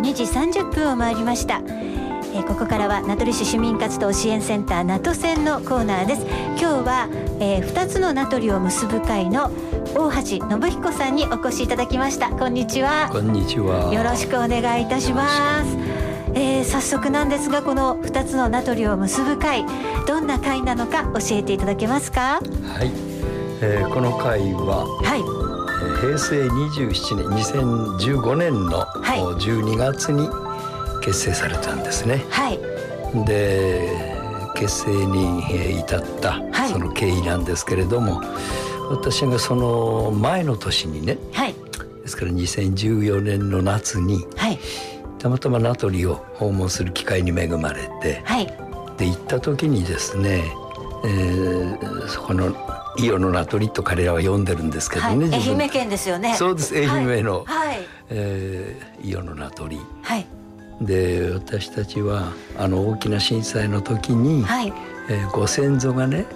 2時30分を回りました。ここからは名取市市民活動支援センター名都線のコーナーです。今日は、2つの名取を結ぶ会の大橋信彦さんにお越しいただきました。こんにちは。 こんにちは。 よろしくお願いいたします。早速なんですが、この2つの名取を結ぶ会、どんな会なのか教えていただけますか？ はい、この会は、はい、平成27年2015年の12月に結成されたんですね。はい、で結成に至ったその経緯なんですけれども、私がその前の年にね、はい、ですから2014年の夏に、はい、たまたま名取を訪問する機会に恵まれて、はい、で行った時にですね、そこの伊予の名取と彼らは呼んでるんですけどね、 はい、愛媛県ですよね。 そうです、愛媛の、 はい、 伊予の名取、はい、で私たちは大きな震災の時に、はい、ご先祖がね、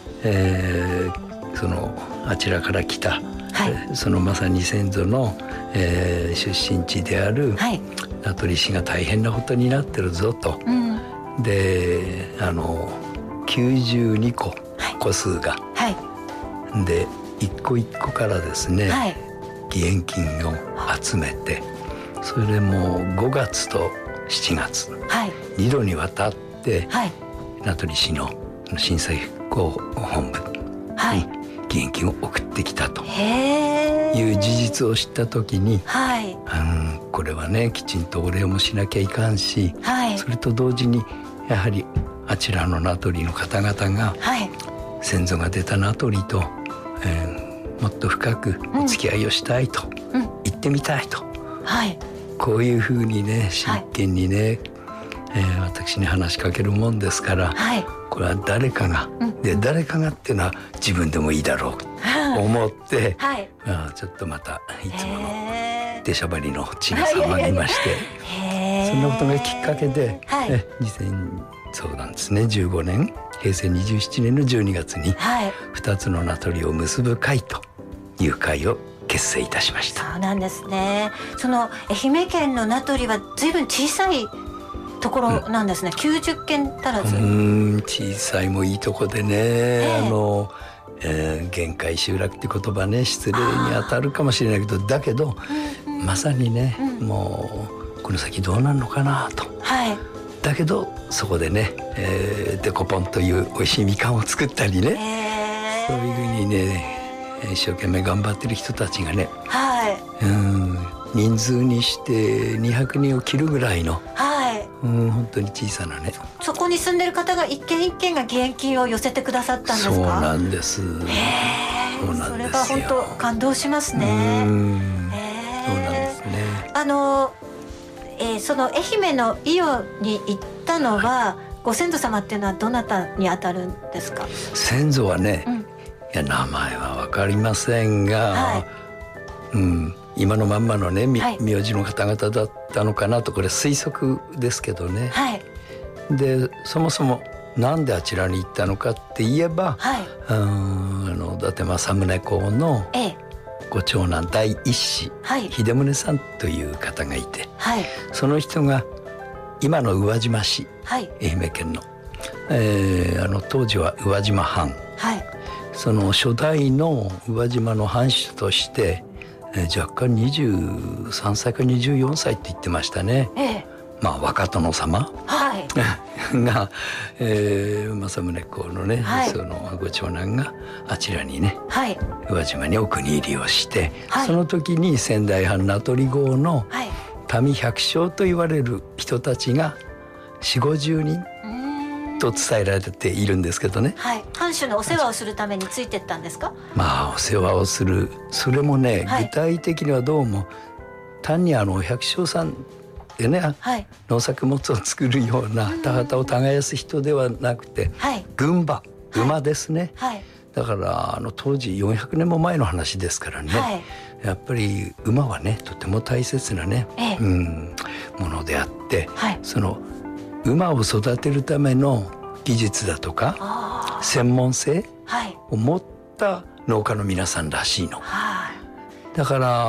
そのあちらから来た、はい、そのまさに先祖の、出身地である、はい、名取市が大変なことになってるぞと、うん、で92個、個数が、はい、で一個一個からですね、はい、義援金を集めて、それでもう5月と7月、はい、2度にわたって、はい、名取市の震災復興本部に義援金を送ってきたという事実を知った時に、はい、これはねきちんとお礼もしなきゃいかんし、はい、それと同時にやはりあちらの名取の方々が、はい、先祖が出た名取と、もっと深くお付き合いをしたいと、行ってみたいと、はい、こういうふうにね真剣にね、私に話しかけるもんですから、はい、これは誰かが、で誰かがっていうのは自分でもいいだろうと思って、はい、ちょっとまたいつもの出しゃばりの血が騒ぎまして、そんなことがきっかけで、はい、そうなんですね、15年平成27年の12月に2つの名取を結ぶ会という会を結成いたしました。 そうなんですね。その愛媛県の名取は随分小さいところなんですね、90軒足らず。 小さいもいいとこでね、限界集落って言葉ね失礼に当たるかもしれないけど、だけど、まさにね、もうこの先どうなるのかなと、はい、だけどそこでね、デコポンという美味しいみかんを作ったりね、そういうふうにね一生懸命頑張ってる人たちがね、はい、人数にして200人を切るぐらいの、はい、本当に小さなね、 そこに住んでる方が一軒一軒が義援金を寄せてくださったんですか？ そうなんです。そうなんですよ。 それが本当感動しますね。 そうなんですね。 その愛媛の伊予に行ったのは、ご先祖様っていうのはどなたにあたるんですか？ 先祖はね、いや名前は分かりませんが、はい、今のまんまのね、名字の方々だったのかなと、これ推測ですけどね、はい、でそもそもなんであちらに行ったのかって言えば、はい、伊達政宗公のご長男第一子、秀宗さんという方がいて、はい、その人が今の宇和島市、はい、愛媛県の、当時は宇和島藩、はい、その初代の宇和島の藩主として、若干23歳か24歳って言ってましたね。まあ若殿様、はい、が、政宗公のね、はい、そのご長男があちらにね、はい、宇和島にお国入りをして、はい、その時に仙台藩名取郷の民百姓と言われる人たちが40、50人と伝えられているんですけどね、 はい、藩主のお世話をするためについてったんですか？ まあお世話をする、それもね、はい、具体的にはどうも単に百姓さんでね、はい、農作物を作るような田畑を耕す人ではなくて、はい、軍馬、馬ですね、はい、だから当時400年も前の話ですからね、はい、やっぱり馬はねとても大切なね、ものであって、はい、その馬を育てるための技術だとか専門性を持った農家の皆さんらしいの、はい、だから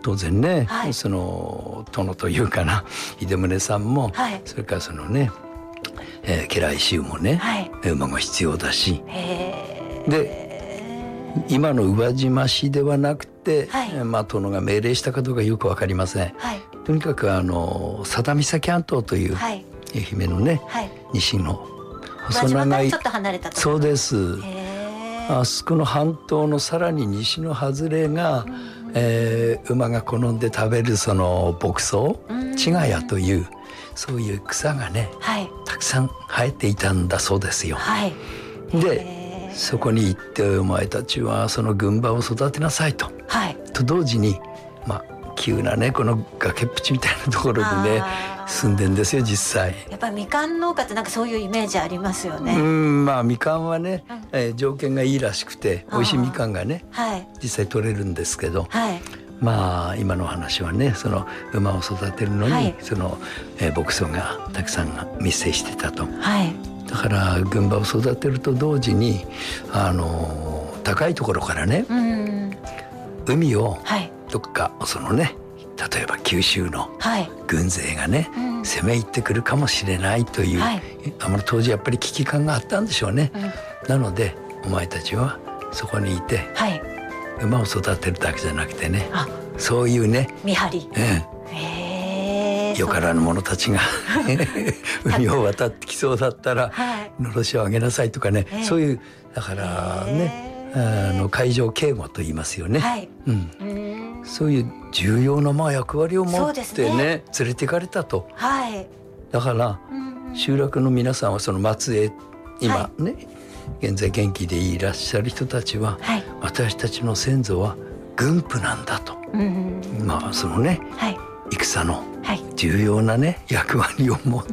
当然ね、その殿というかな秀宗さんも、それからそのね、家来衆もね、馬が必要だし、で今の宇和島市ではなくて、殿が命令したかどうかよく分かりません。とにかく佐田岬半島という愛媛のね、西の細長い、 ちょっと離れたところ。 そうです。あそこの半島のさらに西の外れが、馬が好んで食べるその牧草、千ヶ谷というそういう草がね、たくさん生えていたんだそうですよ。でそこに行ってお前たちはその軍馬を育てなさいと、と同時に急なねこの崖っぷちみたいなところでね住んでんですよ実際。 やっぱりみかん農家ってなんかそういうイメージありますよね。 みかんはね、条件がいいらしくて美味しいみかんがね、実際取れるんですけど、今の話はねその馬を育てるのに、その、牧草がたくさん密生してたと。だから軍馬を育てると同時に高いところからね、海をどっかそのね例えば九州の軍勢がね、攻め入ってくるかもしれないという、当時やっぱり危機感があったんでしょうね。なのでお前たちはそこにいて、馬を育てるだけじゃなくてね、そういうね見張り、 よからぬ者たちが海を渡ってきそうだったら、のろしを上げなさいとかね、そういうだからね海上警護と言いますよね。そういう重要な役割を持ってね連れて行かれたと。だから集落の皆さんはその末裔今ね、現在元気でいらっしゃる人たちは、私たちの先祖は軍夫なんだと、そのね、戦の重要なね役割を持って、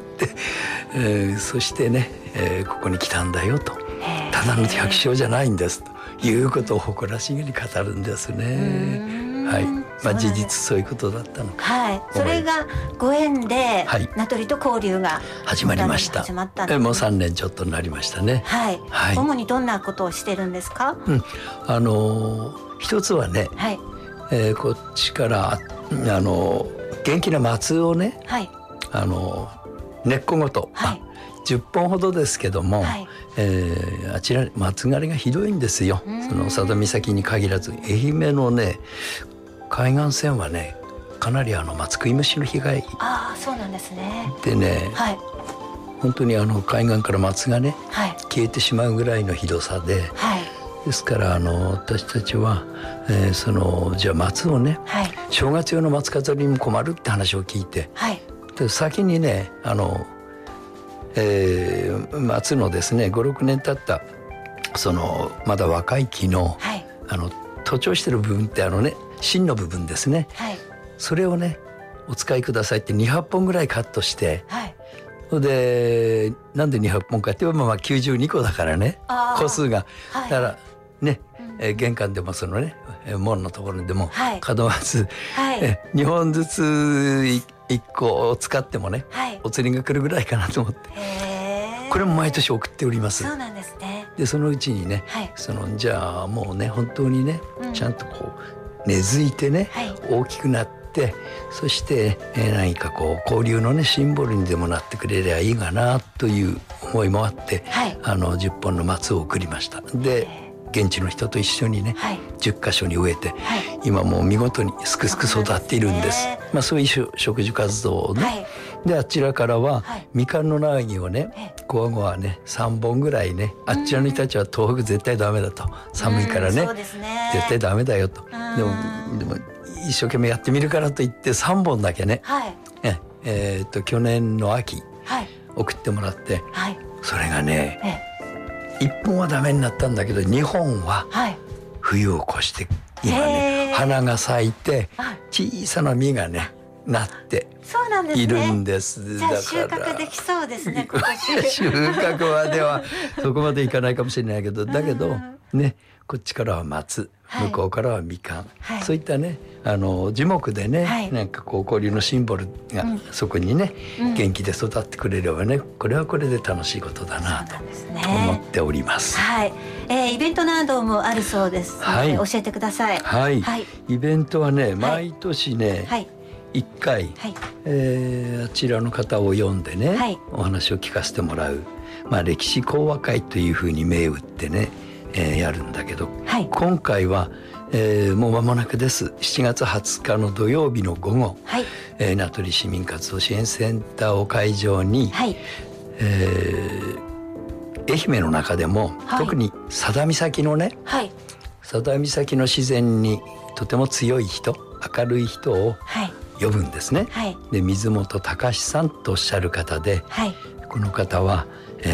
そしてね、ここに来たんだよと、ただの百姓じゃないんですということを誇らしげに語るんですね。事実そういうことだったのか。 それがご縁で名取と交流が始まりました。もう3年ちょっとになりましたね。 主にどんなことをしてるんですか？ 一つはね、こっちから元気な松をね、根っこごと、10本ほどですけども、あちら松枯れがひどいんですよ。その佐渡岬に限らず愛媛のね海岸線はねかなり松食い虫の被害。 そうなんですね。 でね、本当に海岸から松がね、消えてしまうぐらいのひどさで、ですから私たちは、じゃあ松をね、正月用の松飾りにも困るって話を聞いて、で先にね松のですね 5,6 年経ったそのまだ若い木の、徒長してる部分って芯の部分ですね、それをねお使いくださいって200本ぐらいカットして、でなんで200本かって言えば92個だからね個数が、だからね、玄関でもそのね門のところでも門松、2本ずつ1個を使ってもね、お釣りが来るぐらいかなと思って、これも毎年送っております。 そうなんですね。 でそのうちにね、じゃあもうね本当にね、ちゃんとこう根付いてね、大きくなって、そして、何かこう交流のねシンボルにでもなってくれりゃいいかなという思いもあって、10本の松を送りました。で現地の人と一緒にね、10カ所に植えて、今もう見事にすくすく育っているんです。そういう植樹活動をね、であちらからは、みかんの苗木をねごわごわね3本ぐらいね、あちらの人たちは東北絶対ダメだと、寒いからね、絶対ダメだよと、でも一生懸命やってみるからといって3本だけね、去年の秋、送ってもらって、それがね、1本はダメになったんだけど2本は冬を越して今ね花が咲いて小さな実がねなっているんです。 じゃあ収穫できそうですね。 収穫まではそこまでいかないかもしれないけど、だけどねこっちからは松、向こうからはみかん、そういったね樹木でね、なんかこう交流のシンボルがそこにね、元気で育ってくれればね、これはこれで楽しいことだなと思っております。 イベントなどもあるそうですので、教えてください。 はい、イベントはね、毎年ね、1回、あちらの方を呼んでね、お話を聞かせてもらう、歴史講話会というふうに銘打ってね、やるんだけど、今回は、もう間もなくです。7月20日の土曜日の午後、名取市民活動支援センターを会場に、愛媛の中でも、特に佐田岬のね、佐田岬の自然にとても強い人、明るい人を呼ぶんですね。で、水本隆さんとおっしゃる方で、この方は、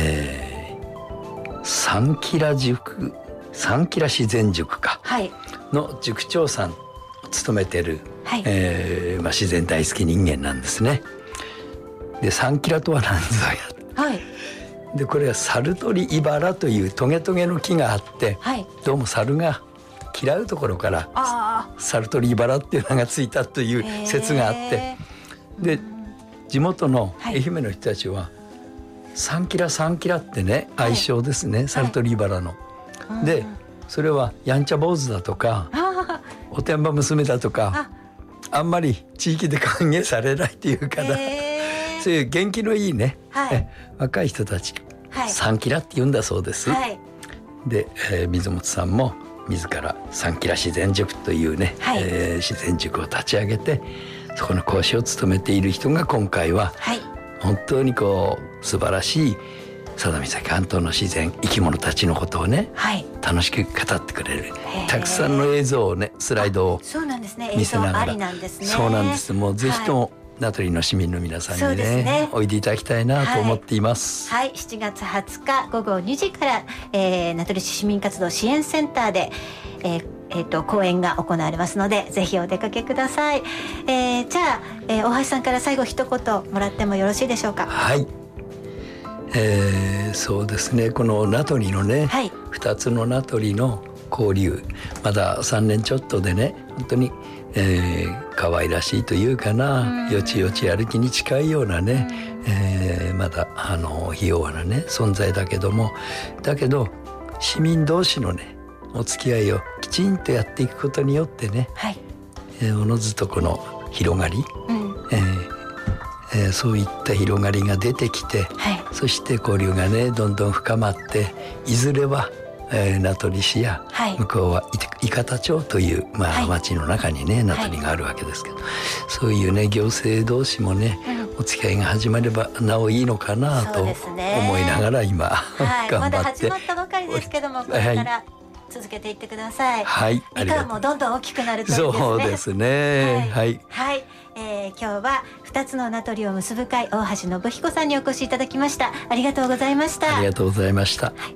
三吉良自然塾の塾長さんを務めてる、自然大好き人間なんですね。で、三吉良とは何ぞや、でこれはサルトリイバラというトゲトゲの木があって、どうも猿が嫌うところからサルトリイバラっていう名がついたという説があって、で地元の愛媛の人たちはサンキラってね、愛称ですね、サルトリイバラの。でそれはやんちゃ坊主だとかおてんば娘だとか、あんまり地域で歓迎されないというかな、そういう元気のいいね、若い人たち、サンキラって言うんだそうです。で、水本さんも自らサンキラ自然塾というね、自然塾を立ち上げて、そこの講師を務めている人が今回は、本当にこう素晴らしい佐田岬半島の自然、生き物たちのことをね、楽しく語ってくれる、たくさんの映像をね、スライドを見せながら、そうなんです。もうぜひとも名取の市民の皆さんにね、おいでいただきたいなと思っています。 7月20日午後2時から、名取市市民活動支援センターで、講演が行われますので、ぜひお出かけください。じゃあ、大橋さんから最後一言もらってもよろしいでしょうか。 そうですね、この名取のね、2つの名取の交流、まだ3年ちょっとでね、本当に、可愛らしいというかな、よちよち歩きに近いようなね、まだひ弱なね存在だけども、市民同士のねお付き合いをきちんとやっていくことによってね、おのずとこの広がり、そういった広がりが出てきて、そして交流がねどんどん深まって、いずれは、名取市や、向こうは伊方町という、町の中にね名取があるわけですけど、そういうね行政同士もね、お付き合いが始まればなおいいのかなと思いながら今、頑張って、 まだ始まったばかりですけども、これから続けていってください。みかんもどんどん大きくなるといいですね。 そうですね。 今日は2つの名取を結ぶ会、大橋信彦さんにお越しいただきました。ありがとうございました。 ありがとうございました。